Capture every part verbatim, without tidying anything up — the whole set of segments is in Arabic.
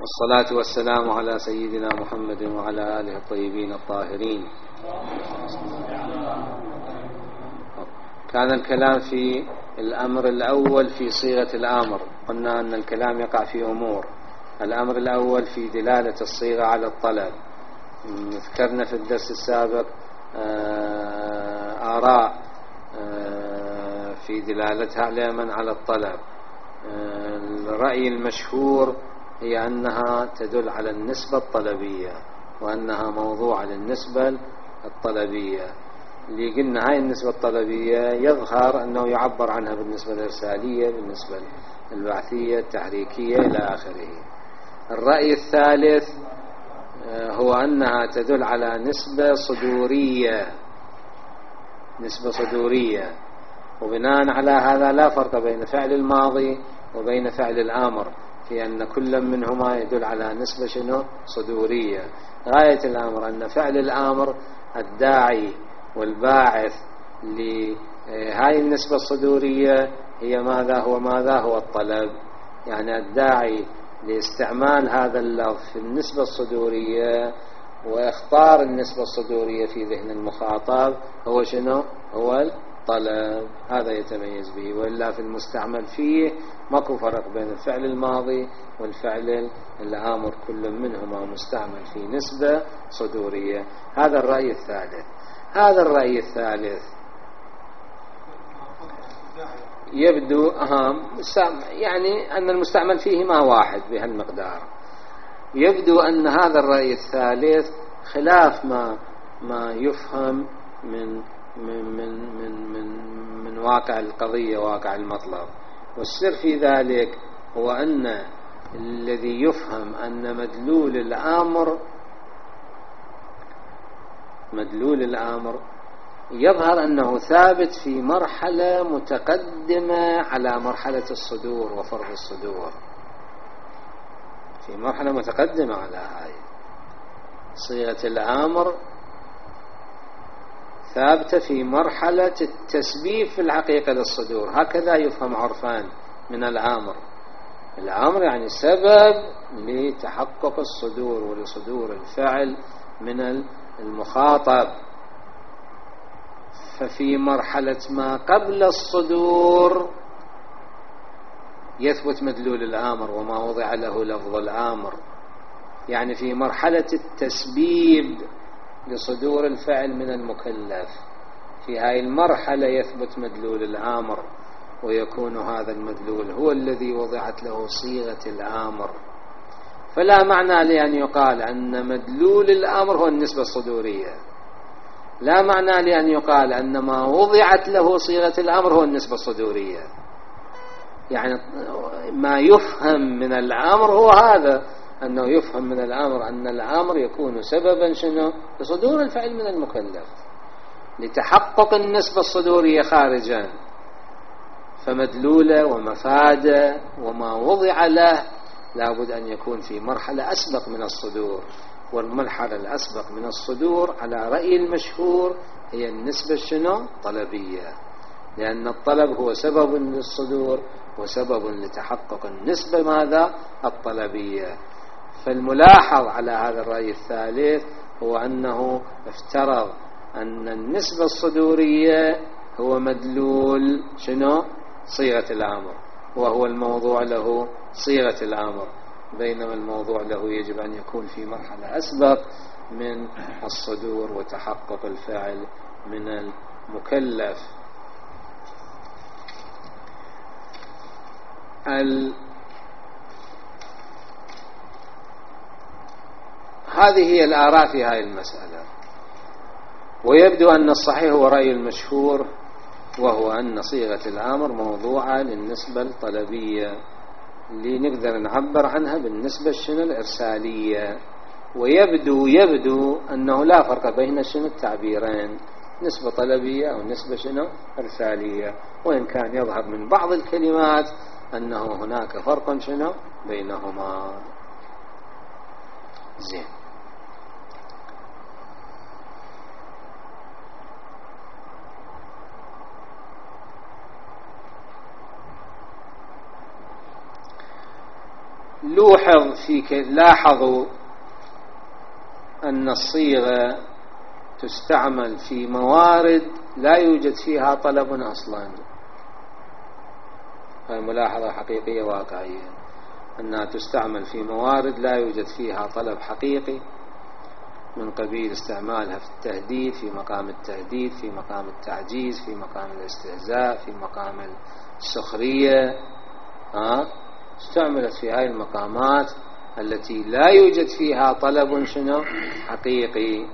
والصلاة والسلام على سيدنا محمد وعلى آله الطيبين الطاهرين. كان الكلام في الأمر الأول في صيغة الأمر. قلنا أن الكلام يقع في أمور. الأمر الأول في دلالة الصيغة على الطلب. ذكرنا في الدرس السابق آراء في دلالتها علما على الطلب. الرأي المشهور هي أنها تدل على النسبة الطلبية، وأنها موضوع للنسبة الطلبية. اللي قلنا هاي النسبة الطلبية يظهر أنه يعبر عنها بالنسبة الإرسالية، بالنسبة البعثية، التحريكية إلى آخره. الرأي الثالث هو أنها تدل على نسبة صدورية، نسبة صدورية، وبناء على هذا لا فرق بين فعل الماضي وبين فعل الآمر، في أن كل منهما يدل على نسبة شنو؟ صدورية. غاية الأمر أن فعل الآمر الداعي والباعث لهذه النسبة الصدورية هي ماذا؟ هو ماذا؟ هو الطلب. يعني الداعي لاستعمال هذا اللفظ في النسبة الصدورية واختار النسبة الصدورية في ذهن المخاطب هو شنو؟ هو الطلب. هذا يتميز به، وإلا في المستعمل فيه ماكو فرق بين الفعل الماضي والفعل الآمر، كل منهما مستعمل في نسبة صدورية. هذا الرأي الثالث. هذا الرأي الثالث يبدو أهم يعني أن المستعمل فيه ما واحد بهالمقدار. يبدو أن هذا الرأي الثالث خلاف ما ما يفهم من من من من من, من واقع القضية، واقع المطلب. والسر في ذلك هو أن الذي يفهم أن مدلول الأمر مدلول الأمر يظهر أنه ثابت في مرحلة متقدمة على مرحلة الصدور وفرض الصدور، في مرحلة متقدمة على هاي. صيغة الأمر ثابتة في مرحلة التسبيب في الحقيقة للصدور، هكذا يفهم عرفان من الأمر. الأمر يعني سبب لتحقق الصدور ولصدور الفعل من المخاطب. ففي مرحلة ما قبل الصدور يثبت مدلول الأمر وما وضع له لفظ الأمر، يعني في مرحلة التسبيب لصدور الفعل من المكلف، في هذه المرحلة يثبت مدلول الأمر، ويكون هذا المدلول هو الذي وضعت له صيغة الأمر. فلا معنى لأن يقال أن مدلول الأمر هو النسبة الصدورية، لا معنى لأن يقال أن ما وضعت له صيغة الأمر هو النسبة الصدورية. يعني ما يفهم من الأمر هو هذا، أنه يفهم من الأمر أن الأمر يكون سببا شنو؟ لصدور الفعل من المكلف، لتحقق النسبة الصدورية خارجا. فمدلوله ومفاده وما وضع له لابد أن يكون في مرحلة أسبق من الصدور، والمرحلة الأسبق من الصدور على رأي المشهور هي النسبة شنو؟ طلبية، لأن الطلب هو سبب للصدور وسبب لتحقق النسبة ماذا؟ الطلبية. فالملاحظ على هذا الرأي الثالث هو أنه افترض أن النسبة الصدورية هو مدلول شنو؟ صيغة الأمر، وهو الموضوع له صيغة الأمر، بينما الموضوع له يجب أن يكون في مرحلة أسبق من الصدور وتحقق الفعل من المكلف. ال... هذه هي الآراء في هذه المسألة. ويبدو أن الصحيح هو رأي المشهور، وهو أن صيغة الأمر موضوعة للنسبة الطلبية اللي نقدر نعبر عنها بالنسبة الشنو؟ الإرسالية. ويبدو يبدو أنه لا فرق بين شنو التعبيرين، نسبة طلبية أو نسبة شنو؟ إرسالية، وإن كان يظهر من بعض الكلمات أنه هناك فرق شنو بينهما. زين. لوحظ في لاحظوا أن الصيغة تستعمل في موارد لا يوجد فيها طلب أصلا. هذه ملاحظة حقيقية واقعية، أنها تستعمل في موارد لا يوجد فيها طلب حقيقي، من قبيل استعمالها في التهديد، في مقام التهديد، في مقام التعجيز، في مقام الاستهزاء، في مقام السخرية. ها؟ استعملت في هذه المقامات التي لا يوجد فيها طلب شنو حقيقي.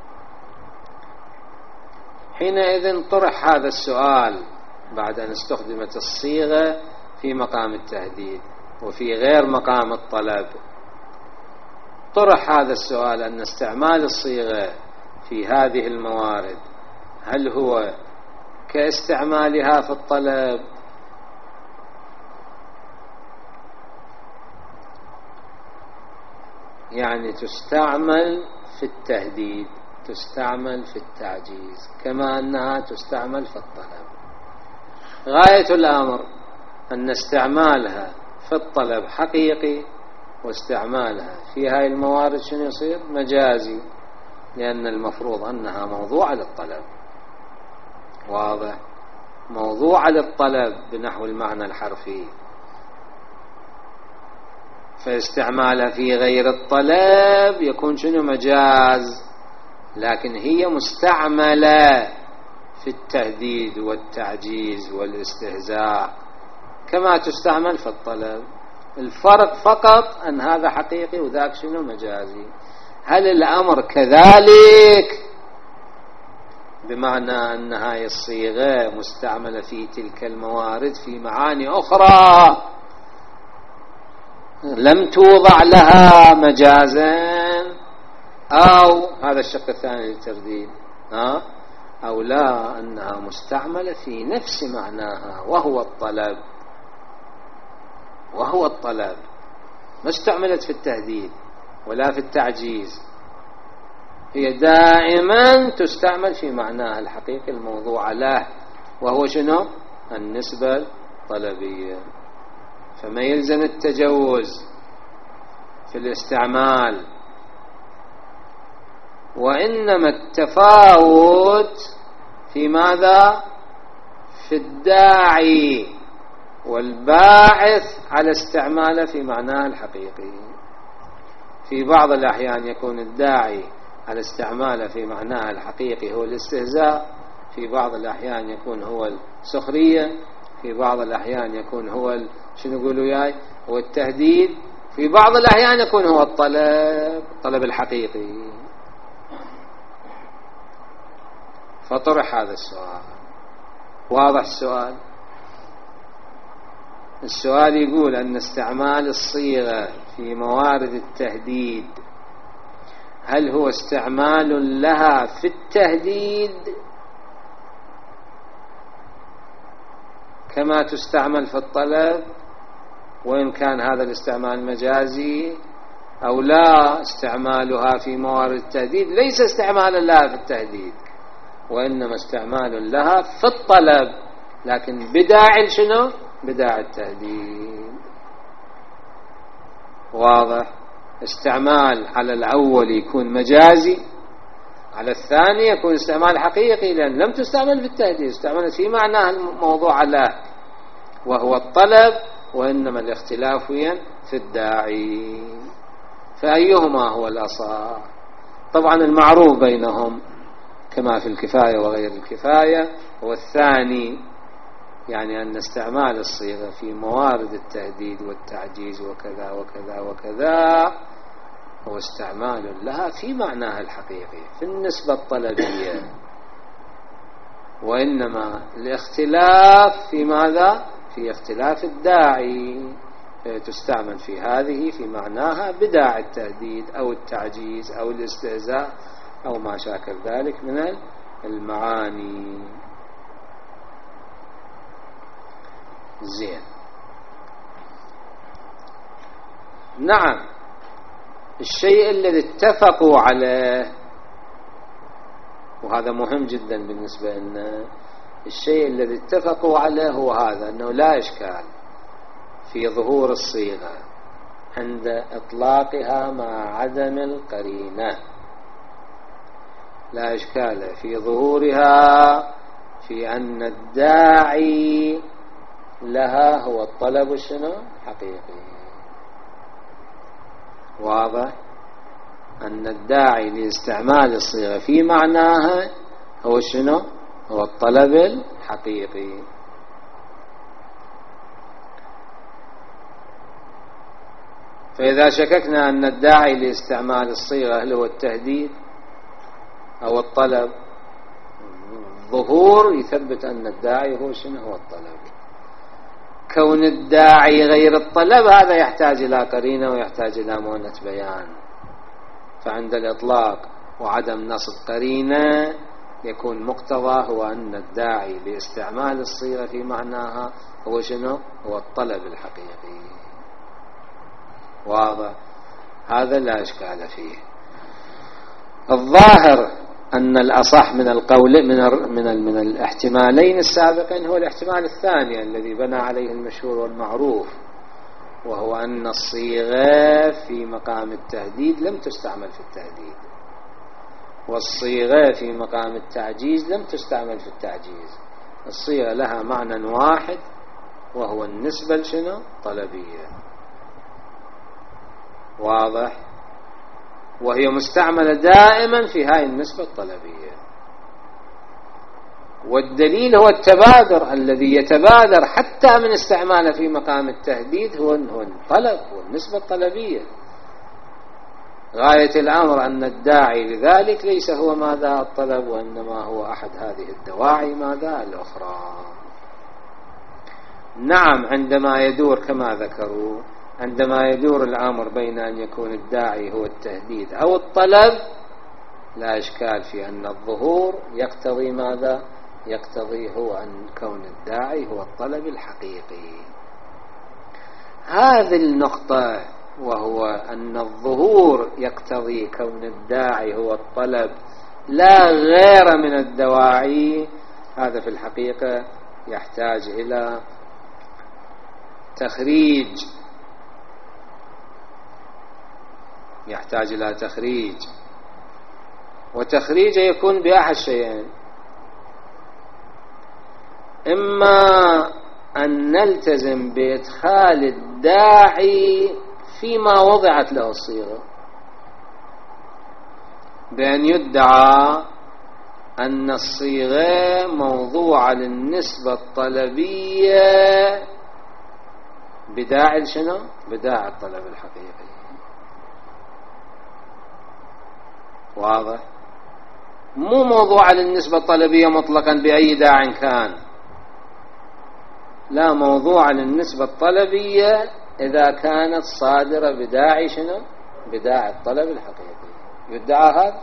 حينئذ طرح هذا السؤال بعد أن استخدمت الصيغة في مقام التهديد وفي غير مقام الطلب. طرح هذا السؤال أن استعمال الصيغة في هذه الموارد هل هو كاستعمالها في الطلب؟ يعني تستعمل في التهديد، تستعمل في التعجيز، كما أنها تستعمل في الطلب. غاية الأمر أن استعمالها في الطلب حقيقي، واستعمالها في هاي الموارد شنو يصير؟ مجازي، لأن المفروض أنها موضوعة للطلب. واضح؟ موضوعة للطلب بنحو المعنى الحرفي، فاستعمالها في غير الطلب يكون شنو؟ مجاز. لكن هي مستعملة في التهديد والتعجيز والاستهزاء كما تستعمل في الطلب. الفرق فقط أن هذا حقيقي وذاك شنو؟ مجازي. هل الأمر كذلك؟ بمعنى أن هاي الصيغة مستعملة في تلك الموارد في معاني أخرى لم توضع لها مجازا، أو هذا الشق الثاني للترديد، ها؟ أو لا، أنها مستعملة في نفس معناها وهو الطلب، وهو الطلب، ما استعملت في التهديد ولا في التعجيز، هي دائما تستعمل في معناها الحقيقي الموضوع له، وهو شنو؟ النسبة الطلبية. فما يلزم التجوز في الاستعمال، وإنما التفاوت في ماذا؟ في الداعي والباعث على استعماله في معناه الحقيقي. في بعض الأحيان يكون الداعي على استعماله في معناه الحقيقي هو الاستهزاء، في بعض الأحيان يكون هو السخرية، في بعض الأحيان يكون هو شنو يقولوا ياي هو التهديد، في بعض الأحيان يكون هو الطلب، الطلب الحقيقي. فطرح هذا السؤال. واضح السؤال؟ السؤال يقول أن استعمال الصيغة في موارد التهديد هل هو استعمال لها في التهديد كما تستعمل في الطلب، وإن كان هذا الاستعمال مجازي، أو لا، استعمالها في موارد التهديد ليس استعمالا لها في التهديد، وإنما استعمال لها في الطلب، لكن بداعي شنو؟ بداعي التهديد. واضح؟ استعمال على الأول يكون مجازي، على الثاني يكون استعمال حقيقي، لأن لم تستعمل في التهديد، استعملت في معناها الموضوع له وهو الطلب، وإنما الاختلاف في الداعي. فأيهما هو الأصح؟ طبعا المعروف بينهم كما في الكفاية وغير الكفاية هو الثاني، يعني أن استعمال الصيغة في موارد التهديد والتعجيز وكذا وكذا وكذا هو استعمال لها في معناها الحقيقي في النسبة الطلبية، وإنما الاختلاف في ماذا؟ في اختلاف الداعي، تستعمل في هذه في معناها بداعي التهديد أو التعجيز أو الاستهزاء أو ما شاكل ذلك من المعاني. زين. نعم، الشيء الذي اتفقوا عليه، وهذا مهم جدا بالنسبة لنا، الشيء الذي اتفقوا عليه هو هذا، أنه لا إشكال في ظهور الصيغة عند إطلاقها مع عدم القرينة، لا إشكال في ظهورها في أن الداعي لها هو الطلب الشنو حقيقي. واضح أن الداعي لاستعمال الصيغة في معناها هو شنو؟ هو الطلب الحقيقي. فإذا شككنا أن الداعي لاستعمال الصيغة هل هو التهديد أو الطلب، ظهور يثبت أن الداعي هو شنو؟ هو الطلب. كون الداعي غير الطلب هذا يحتاج إلى قرينة ويحتاج إلى مؤنة بيان. فعند الإطلاق وعدم نصب قرينة يكون مقتضى هو أن الداعي لاستعمال الصيغة في معناها هو شنو؟ هو الطلب الحقيقي. واضح؟ هذا لا إشكال فيه. الظاهر أن الأصح من القول من من من الاحتمالين السابقين هو الاحتمال الثاني الذي بنى عليه المشهور والمعروف، وهو أن الصيغة في مقام التهديد لم تستعمل في التهديد، والصيغة في مقام التعجيز لم تستعمل في التعجيز. الصيغة لها معنى واحد وهو النسبة لشنو؟ طلبية. واضح؟ وهي مستعملة دائما في هاي النسبة الطلبية. والدليل هو التبادر الذي يتبادر حتى من استعماله في مقام التهديد هو الطلب والنسبة الطلبية. غاية الأمر أن الداعي لذلك ليس هو ماذا الطلب، وإنما هو أحد هذه الدواعي ماذا الأخرى. نعم، عندما يدور كما ذكروا، عندما يدور الأمر بين أن يكون الداعي هو التهديد أو الطلب، لا إشكال في أن الظهور يقتضي ماذا؟ يقتضي هو أن كون الداعي هو الطلب الحقيقي. هذه النقطة، وهو أن الظهور يقتضي كون الداعي هو الطلب لا غير من الدواعي، هذا في الحقيقة يحتاج إلى تخريج يحتاج إلى تخريج وتخريج يكون بأحد شيئين: إما أن نلتزم بإدخال الداعي فيما وضعت له الصيغة، بأن يدعى أن الصيغة موضوعة للنسبة الطلبية بداعي شنو؟ بداعي الطلب الحقيقي. واضح؟ مو موضوعة للنسبة الطلبية مطلقا بأي داع كان، لا، موضوعة للنسبة الطلبية إذا كانت صادرة بداعي شنو؟ بداعي الطلب الحقيقي. يدعى هذا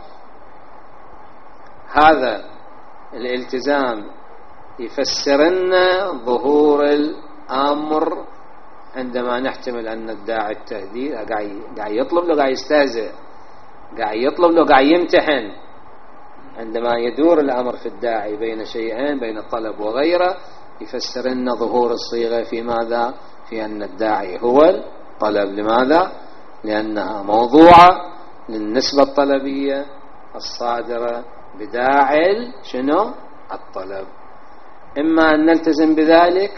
هذا الالتزام يفسرنا ظهور الأمر عندما نحتمل أن الداعي التهديد قاعد يطلب له، قاعد يستهزئ، قاعد يطلب له، قاعد يمتحن. عندما يدور الأمر في الداعي بين شيئين، بين الطلب وغيره، يفسرنا ظهور الصيغة في ماذا؟ في أن الداعي هو الطلب. لماذا؟ لأنها موضوعة للنسبة الطلبية الصادرة بداعي شنو؟ الطلب. إما أن نلتزم بذلك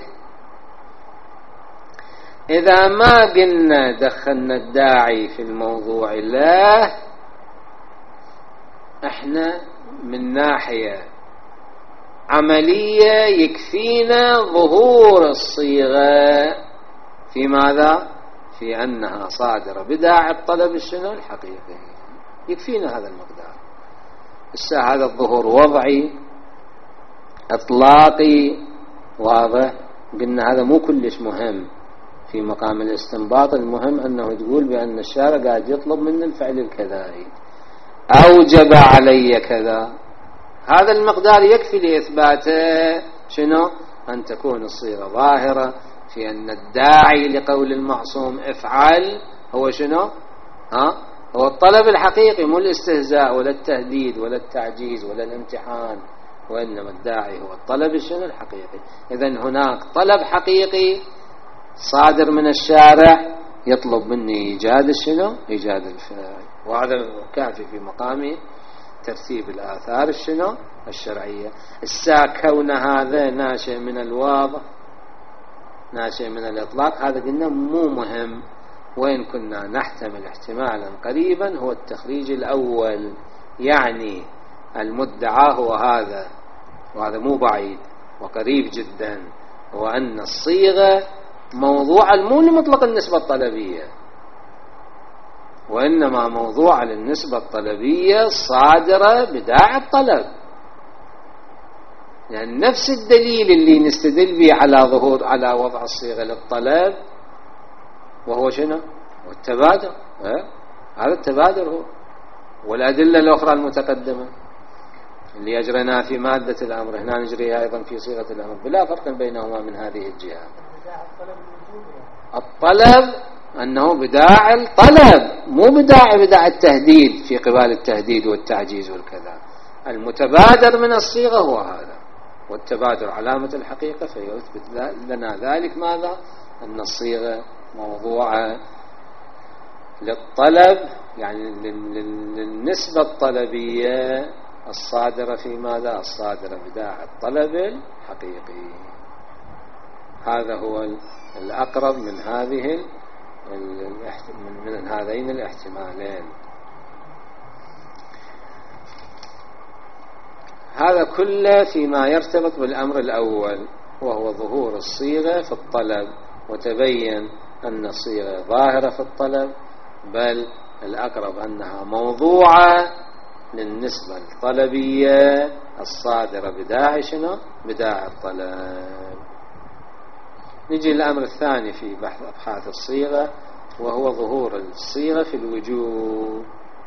إذا ما قلنا دخلنا الداعي في الموضوع، لا، احنا من ناحية عملية يكفينا ظهور الصيغة في ماذا؟ في أنها صادرة بداعي الطلب الشنو؟ الحقيقي. يكفينا هذا المقدار. الساعة هذا الظهور وضعي إطلاقي، واضح؟ قلنا هذا مو كلش مهم في مقام الاستنباط. المهم أنه تقول بأن الشارع قاعد يطلب من الفعل الكذائي، أوجب علي كذا. هذا المقدار يكفي لإثباته شنو؟ أن تكون الصيغة ظاهرة في أن الداعي لقول المعصوم افعل هو شنو؟ ها؟ هو الطلب الحقيقي، مو الاستهزاء ولا التهديد ولا التعجيز ولا الامتحان، وإنما الداعي هو الطلب الشنو؟ الحقيقي. إذن هناك طلب حقيقي صادر من الشارع يطلب مني إيجاد الشنو إيجاد الفعل، وهذا كافي في مقام ترتيب الآثار الشنو الشرعية. السا كون هذا ناشئ من الواضح ناشئ من الإطلاق هذا قلنا مو مهم، وإن كنا نحتمل احتمالا قريبا هو التخريج الأول، يعني المدعى هو هذا، وهذا مو بعيد وقريب جدا، هو أن الصيغة موضوع مو لمطلق النسبة الطلبية، وإنما موضوع للنسبة الطلبية صادرة بداعي الطلب، لأن يعني نفس الدليل اللي نستدل به على ظهور على وضع الصيغة للطلب وهو شنو؟ والتبادر. اه؟ هذا التبادر هو، والأدلة الأخرى المتقدمة اللي أجرنا في مادة الأمر هنا نجريها أيضا في صيغة الأمر، بلا فرق بينهما من هذه الجهة. الطلب أنه بداعي الطلب، مو بداعي بداعي التهديد في قبال التهديد والتعجيز والكذا. المتبادر من الصيغة هو هذا، والتبادر علامة الحقيقة، فيثبت لنا ذلك ماذا؟ أن الصيغة موضوعة للطلب، يعني للنسبة الطلبية الصادرة في ماذا؟ الصادرة بداعي الطلب الحقيقي. هذا هو الأقرب من هذه من هذين الاحتمالين. هذا كله فيما يرتبط بالأمر الأول، وهو ظهور الصيغة في الطلب، وتبين أن الصيغة ظاهرة في الطلب، بل الأقرب أنها موضوعة للنسبة الطلبية الصادرة بداعي شنو؟ بداعي الطلب. نجي الأمر الثاني في بحث أبحاث الصيغة، وهو ظهور الصيغة في الوجوب.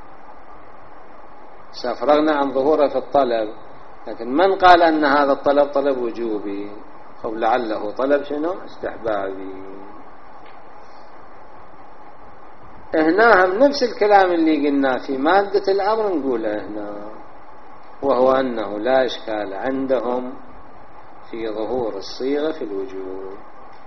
سافرغنا عن ظهورها في الطلب، لكن من قال أن هذا الطلب طلب وجوبي؟ أو لعله طلب شنو؟ استحبابي. هنا هم نفس الكلام اللي قلنا في مادة الأمر نقوله هنا، وهو أنه لا إشكال عندهم في ظهور الصيغة في الوجوب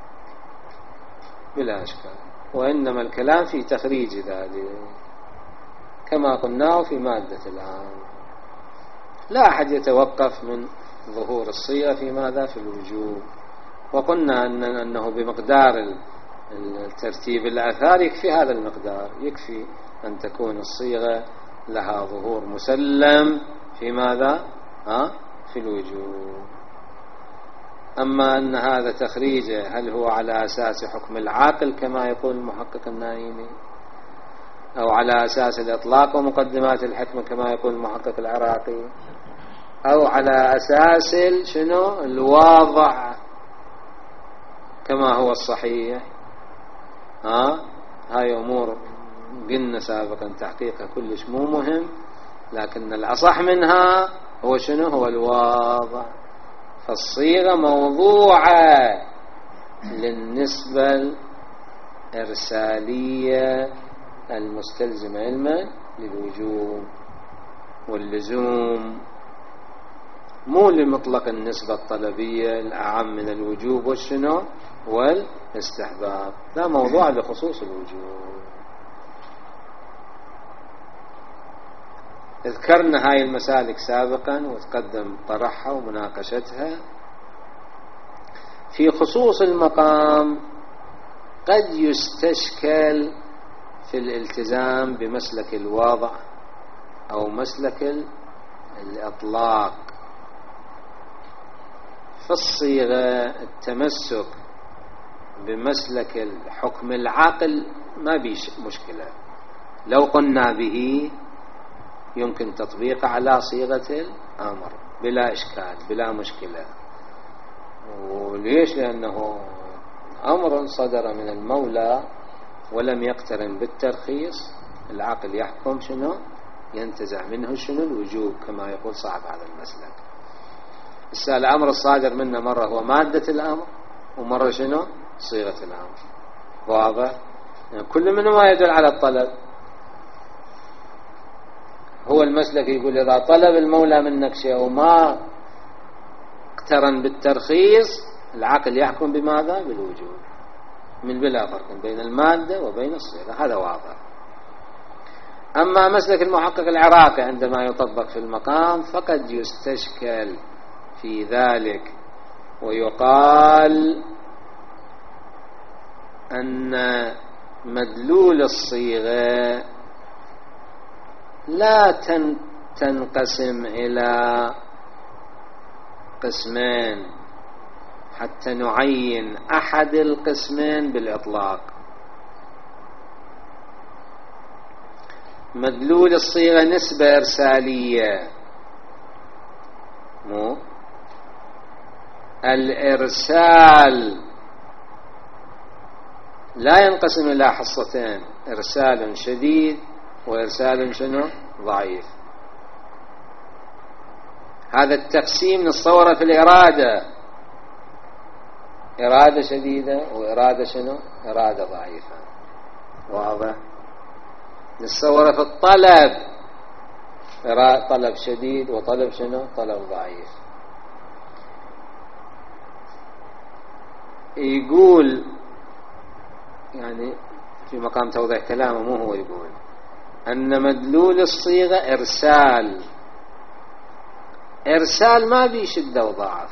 بلا إشكال، وإنما الكلام في تخريج ذلك كما قلناه في مادة الأمر. لا أحد يتوقف من ظهور الصيغة في ماذا؟ في الوجوب. وقلنا أن أنه بمقدار الترتيب الآثار يكفي هذا المقدار، يكفي أن تكون الصيغة لها ظهور مسلم في ماذا؟ ها؟ في الوجوب. أما أن هذا تخريجه هل هو على أساس حكم العاقل كما يقول المحقق النايمي، أو على أساس الإطلاق ومقدمات الحكمة كما يقول المحقق العراقي، أو على أساس شنو؟ الواضع كما هو الصحيح، ها؟ هاي أمور قلنا سابقا تحقيقها كلش مو مهم، لكن الأصح منها هو شنو؟ هو الواضع. فالصيغة موضوعة للنسبة الإرسالية المستلزمة علما للوجوب واللزوم، مو لمطلق النسبة الطلبية الأعم من الوجوب والشنو والاستحباب، لا، موضوع لخصوص الوجوب. ذكرنا هاي المسالك سابقا وتقدم طرحها ومناقشتها. في خصوص المقام قد يستشكل في الالتزام بمسلك الواضع أو مسلك الإطلاق. في الصيغة التمسك بمسلك الحكم العاقل ما بيش مشكلة، لو قلنا به يمكن تطبيقه على صيغة الأمر بلا إشكال بلا مشكلة. وليش؟ لأنه أمر صدر من المولى ولم يقترن بالترخيص، العقل يحكم شنو؟ ينتزع منه شنو؟ الوجوب كما يقول صاحب هذا المسلك. السؤال الأمر الصادر منه مرة هو مادة الأمر، ومرة شنو؟ صيغة الأمر. واضح؟ يعني كل منهما يدل على الطلب. هو المسلك يقول إذا طلب المولى منك شيء وما اقترن بالترخيص العقل يحكم بماذا؟ بالوجوب. من بلا فرق بين المادة وبين الصيغة، هذا واضح. أما مسلك المحقق العراقي عندما يطبق في المقام فقد يستشكل في ذلك، ويقال أن مدلول الصيغة لا تنقسم إلى قسمين حتى نعين أحد القسمين بالإطلاق. مدلول الصيغة نسبة إرسالية، مو الإرسال لا ينقسم إلى حصتين، إرسال شديد وإرسال شنو ضعيف. هذا التقسيم نتصوره في الإرادة، إرادة شديدة وإرادة شنو إرادة ضعيفة، واضح. نتصوره في الطلب، طلب شديد وطلب شنو طلب ضعيف. يقول يعني في مقام توضيح كلامه، مو هو يقول أن مدلول الصيغة إرسال، إرسال ما بيه شدة وضعف،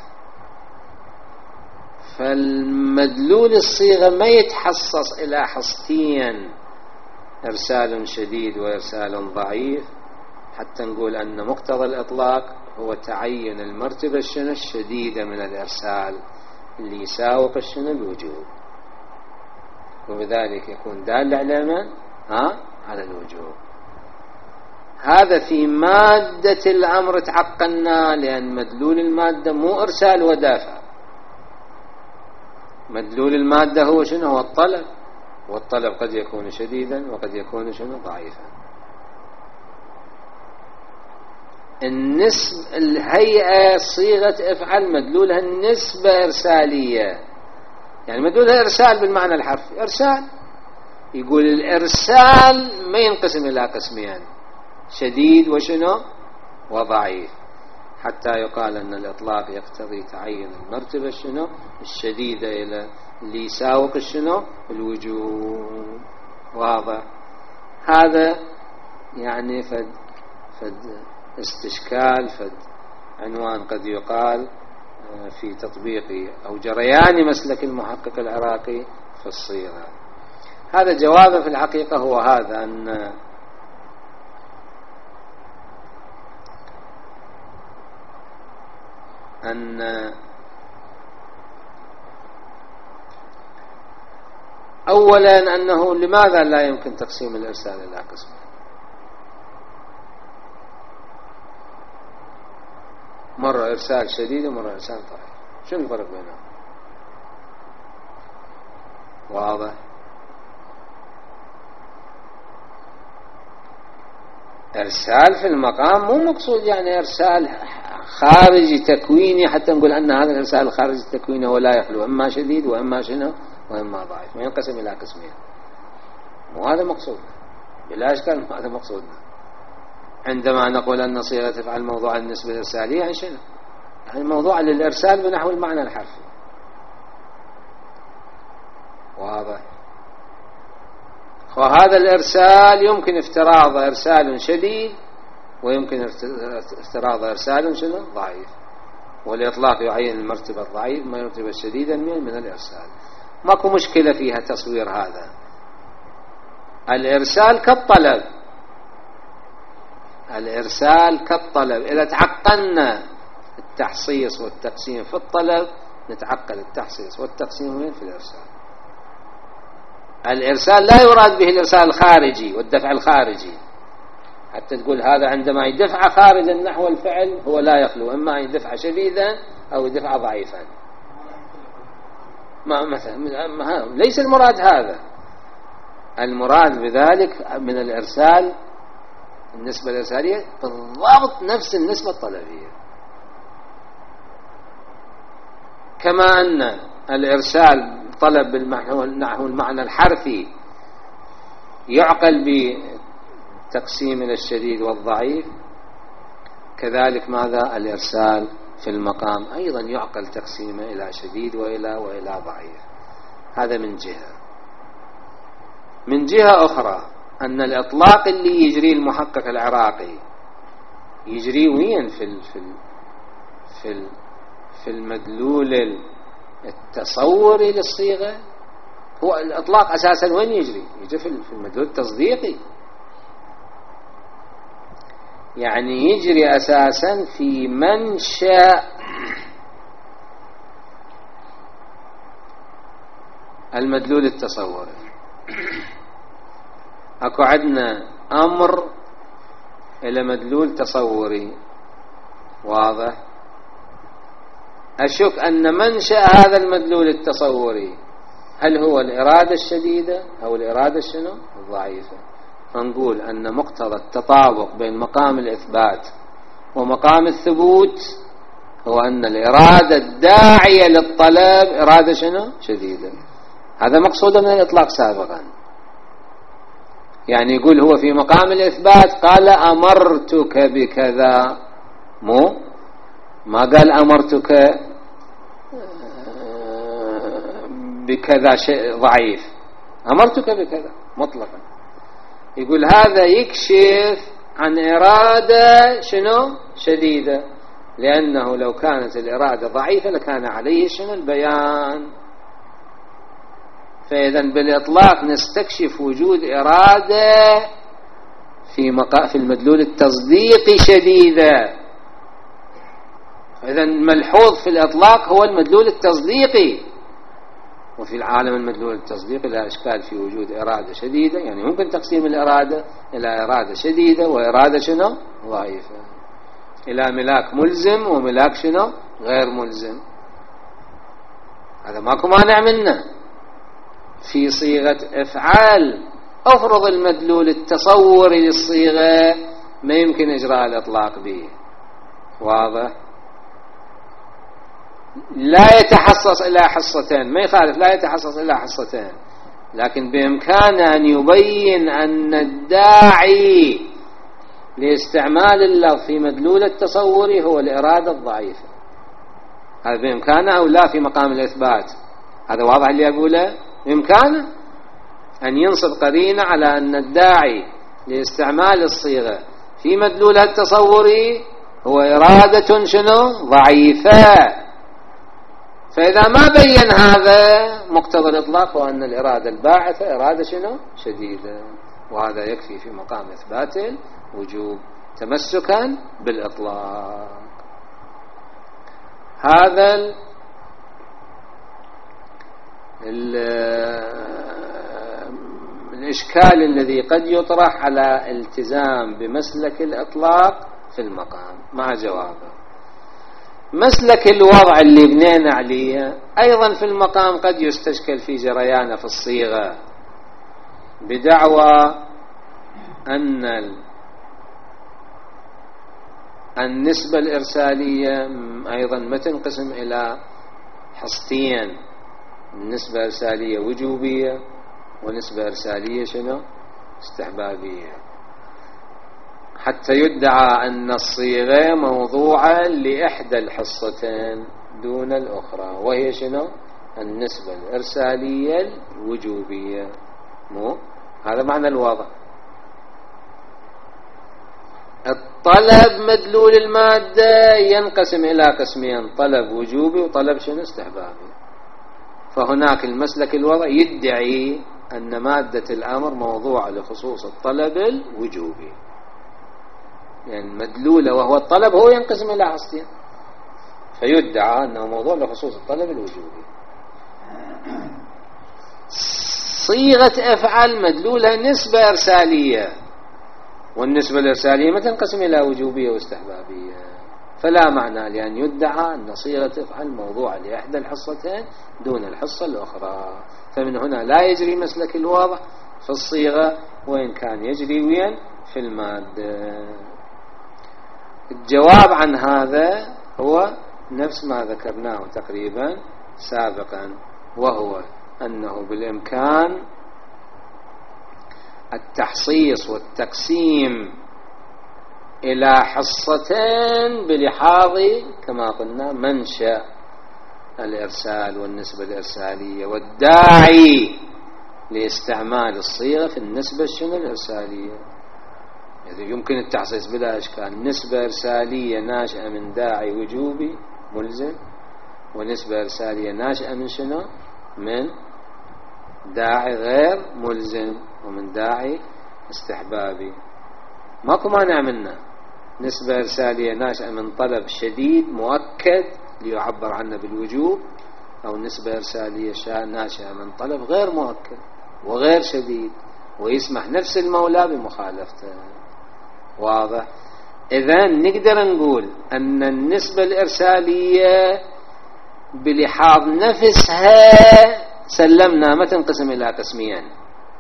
فالمدلول الصيغة ما يتحصص إلى حصتين، إرسال شديد وإرسال ضعيف، حتى نقول أن مقتضى الإطلاق هو تعين المرتبة الشنو الشديدة من الإرسال اللي يساوق الشنو الوجوب، وبذلك يكون دال على من؟ ها؟ على الوجوب. هذا في مادة الأمر تعقلنا، لأن مدلول المادة مو إرسال ودافع، مدلول المادة هو شنو؟ هو الطلب، والطلب قد يكون شديدا وقد يكون شنو ضعيفا. النسب الهيئة صيغة افعل مدلولها النسبة إرسالية، يعني مدلولها إرسال بالمعنى الحرفي، إرسال. يقول الإرسال ما ينقسم إلى قسمين، شديد وشنو وضعيف، حتى يقال أن الإطلاق يقتضي تعين المرتبة شنو الشديدة إلى اللي يساوق الشنو الوجوب، واضح. هذا يعني فد فد استشكال، فد عنوان قد يقال في تطبيق أو جريان مسلك المحقق العراقي في الصيغة. هذا جوابه في الحقيقة هو هذا، أن أن أولا أنه لماذا لا يمكن تقسيم الإرسال إلى قسمين؟ مرة إرسال شديد ومرة إرسال ضعيف، شنو الفرق بينهم؟ واضح. إرسال في المقام مو مقصود يعني إرسال خارجي تكويني حتى نقول أن هذا الإرسال الخارجي التكويني هو لا يخلو إما شديد وإما شنو وإما ضعيف، ما ينقسم إلى قسمين، وهذا مقصود بلا إشكال، هذا مقصودنا عندما نقول أن صيغة تفعل موضوع النسبة الإرسالية. يعني شنو؟ يعني موضوع للإرسال بنحو المعنى الحرفي، واضح. وهذا الإرسال يمكن افتراض إرسال شديد ويمكن افتراض إرسال شنو ضعيف، والإطلاق يعين المرتبة الضعيف ما المرتبة الشديدة من الإرسال. ماكو مشكلة فيها تصوير هذا. الإرسال كالطلب، الإرسال كالطلب. إذا تعقلنا التحصيص والتقسيم في الطلب نتعقل التحصيص والتقسيم وين؟ في الإرسال. الإرسال لا يراد به الإرسال الخارجي والدفع الخارجي، حتى تقول هذا عندما يدفع خارجا نحو الفعل هو لا يخلو إما أن يدفع شديدا أو يدفع ضعيفا. ما مثلا ليس المراد هذا، المراد بذلك من الإرسال النسبة الإرسالية بالضبط نفس النسبة الطلبية، كما أن الإرسال طلب نحو المعنى الحرفي يعقل بتقسيم إلى الشديد والضعيف، كذلك ماذا الإرسال في المقام أيضا يعقل تقسيمه إلى شديد وإلى وإلى ضعيف. هذا من جهة. من جهة أخرى أن الإطلاق اللي يجري المحقق العراقي يجري وين في ال في ال في ال في المدلول التصوري للصيغة. هو الإطلاق أساسا وين يجري؟ يجري في المدلول التصديقي، يعني يجري أساسا في منشأ المدلول التصوري. أكو عندنا أمر إلى مدلول تصوري واضح. أشك أن منشأ هذا المدلول التصوري هل هو الإرادة الشديدة أو الإرادة شنو الضعيفة. فنقول أن مقتضى التطابق بين مقام الإثبات ومقام الثبوت هو أن الإرادة الداعية للطلب إرادة شنو شديدة. هذا مقصود من الإطلاق سابقا. يعني يقول هو في مقام الإثبات قال أمرتك بكذا، مو ما قال أمرتك بكذا شيء ضعيف، أمرتك بكذا مطلقا. يقول هذا يكشف عن إرادة شنو شديدة، لأنه لو كانت الإرادة ضعيفة لكان عليه شنو البيان. فإذا بالإطلاق نستكشف وجود إرادة في مقا... في المدلول التصديقي شديدة. إذا ملحوظ في الإطلاق هو المدلول التصديقي، وفي العالم المدلول التصديقي لا إشكال في وجود إرادة شديدة. يعني ممكن تقسيم الإرادة إلى إرادة شديدة وإرادة شنو ضعيفة، إلى ملاك ملزم وملاك شنو غير ملزم. هذا ماكو مانع منه. في صيغة إفعال أفرض المدلول التصوري للصيغة ما يمكن إجراء الإطلاق به، واضح. لا يتحصص إلى حصتين، ما يخالف لا يتحصص إلى حصتين، لكن بإمكانه أن يبين أن الداعي لاستعمال اللفظ في مدلول التصوري هو الإرادة الضعيفة. هذا بإمكانه أو لا في مقام الإثبات. هذا واضح اللي أقوله. بإمكانه أن ينصب قرينة على أن الداعي لاستعمال الصيغة في مدلولها التصوري هو إرادة شنو ضعيفة. فإذا ما بين هذا مقتضى الإطلاق هو أن الإرادة الباعثة إرادة شنو شديدة، وهذا يكفي في مقام إثبات الوجوب تمسكا بالإطلاق. هذا الإشكال الذي قد يطرح على التزام بمسلك الإطلاق في المقام مع جوابه. مسلك الوضع اللي بنينا عليه أيضا في المقام قد يستشكل في جريانه في الصيغة بدعوى أن النسبة الإرسالية أيضا ما تنقسم إلى حصتين، نسبة إرسالية وجوبية ونسبة إرسالية شنو استحبابية، حتى يدعى أن الصيغة موضوعة لإحدى الحصتين دون الأخرى، وهي شنو النسبة الإرسالية الوجوبية. مو هذا معنى الوضع. الطلب مدلول المادة ينقسم إلى قسمين، طلب وجوبي وطلب شنو استحبابي. فهناك المسلك الوضع يدعي أن مادة الأمر موضوعة لخصوص الطلب الوجوبي، يعني مدلولة وهو الطلب هو ينقسم إلى حصتين، فيدعى أنه موضوع لخصوص الطلب الوجوبي. صيغة أفعل مدلولة نسبة إرسالية، والنسبة الإرسالية ما تنقسم إلى وجوبية واستحبابية، فلا معنى لأن يدعى أن صيغة أفعل موضوعة لإحدى الحصتين دون الحصة الأخرى. فمن هنا لا يجري مسلك الوضع في الصيغة، وإن كان يجري وين في المادة. الجواب عن هذا هو نفس ما ذكرناه تقريبا سابقا، وهو أنه بالإمكان التحصيص والتقسيم إلى حصتين بلحاظ كما قلنا منشأ الإرسال والنسبة الإرسالية، والداعي لاستعمال الصيغة في النسبة الشنو الإرسالية. يعني يمكن التحصيص بلا إشكال، نسبة إرسالية ناشئة من داعي وجوبي ملزم، ونسبة إرسالية ناشئة من شنو؟ من داعي غير ملزم ومن داعي استحبابي. ماكو مانع منه. نسبة إرسالية ناشئة من طلب شديد مؤكد ليعبر عنه بالوجوب، أو نسبة إرسالية ناشئة من طلب غير مؤكد وغير شديد ويسمح نفس المولى بمخالفته. واضح؟ إذا نقدر نقول أن النسبة الإرسالية بلحاظ نفسها سلمنا ما تنقسم إلى قسمين،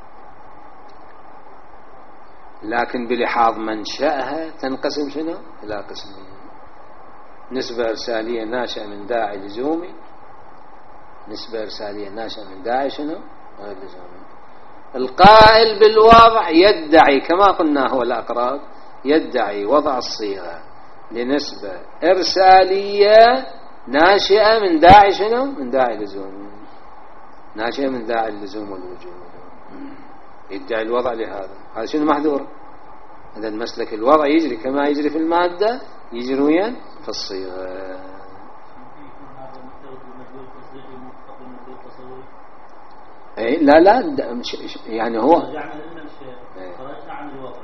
لكن بلحاظ منشأها تنقسم شنو؟ إلى قسمين. نسبة إرسالية ناشئة من داعي لزومي، نسبة إرسالية ناشئة من داعي شنو؟ غير لزومي. القائل بالوضع يدعي كما قلنا هو الأقرب، يدعي وضع الصيغة لنسبة إرسالية ناشئة من داعي شنو؟ من داعي لزوم، ناشئة من داعي اللزوم والوجوب، يدعي الوضع لهذا. هذا شنو محذور؟ هذا المسلك الوضع يجري كما يجري في المادة يجري وين؟ في الصيغة. اي لا لا يعني هو رجعنا خرجنا عن الوضع،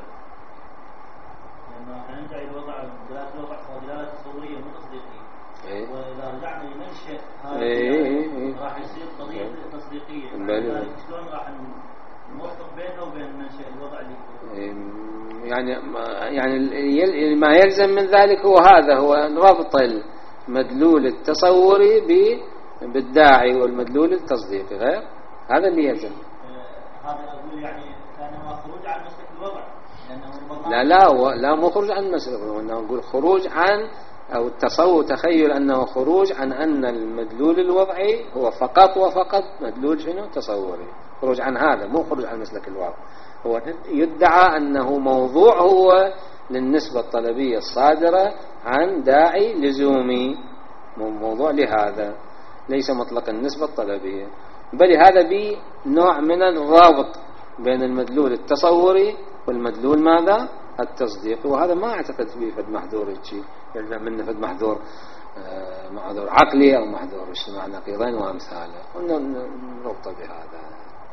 لأنه ندعي الوضع دلالة الوضع دلالة تصورية مو تصديقية، وإذا رجعنا لمنشأ هذا راح يصير قضية تصديقية. شلون راح نوفق بينه وبين منشأ الوضع اللي يعني يعني ما يلزم من ذلك هو هذا، هو ربط المدلول التصوري بالداعي والمدلول التصديقي، غير هذا اللي يلزم. هذا أقول يعني كان خروج عن مسلك الوضع، لا لا لا مو خروج عن مسلك الوضع، نقول خروج عن أو التصور، تخيل أنه خروج عن أن المدلول الوضعي هو فقط وفقط مدلول شنو؟ تصوري. خروج عن هذا مو خروج عن مسلك الوضع. هو يدعى أنه موضوع هو للنسبة الطلبية الصادرة عن داعي لزومي، موضوع لهذا ليس مطلق النسبة الطلبية، بل هذا بنوع من الرابط بين المدلول التصوري والمدلول ماذا؟ التصديقي. وهذا ما أعتقد فيه فد محذور شيء يلزم منه فد محذور آه محذور عقلي أو محذور اجتماع نقيضين وأمثاله، ونربط بهذا.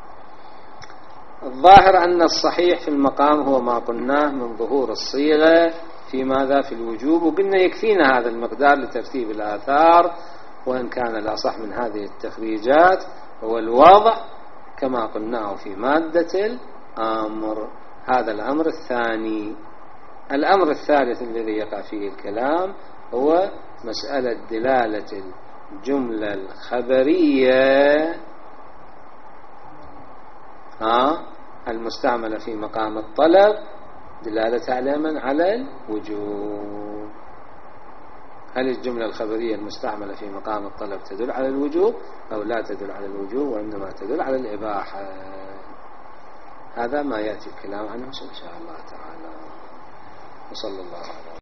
الظاهر أن الصحيح في المقام هو ما قلناه من ظهور الصيغة في ماذا؟ في الوجوب، وقلنا يكفينا هذا المقدار لترتيب الآثار، وإن كان الأصح من هذه التخريجات هو الوضع كما قلناه في مادة الأمر. هذا الأمر الثاني. الأمر الثالث الذي يقع فيه الكلام هو مسألة دلالة الجملة الخبرية ها المستعملة في مقام الطلب دلالة على من؟ على الوجوب. هل الجملة الخبرية المستعملة في مقام الطلب تدل على الوجوب أو لا تدل على الوجوب، وإنما تدل على الإباحة؟ هذا ما يأتي الكلام عنه إن شاء الله تعالى. وصلى الله عليه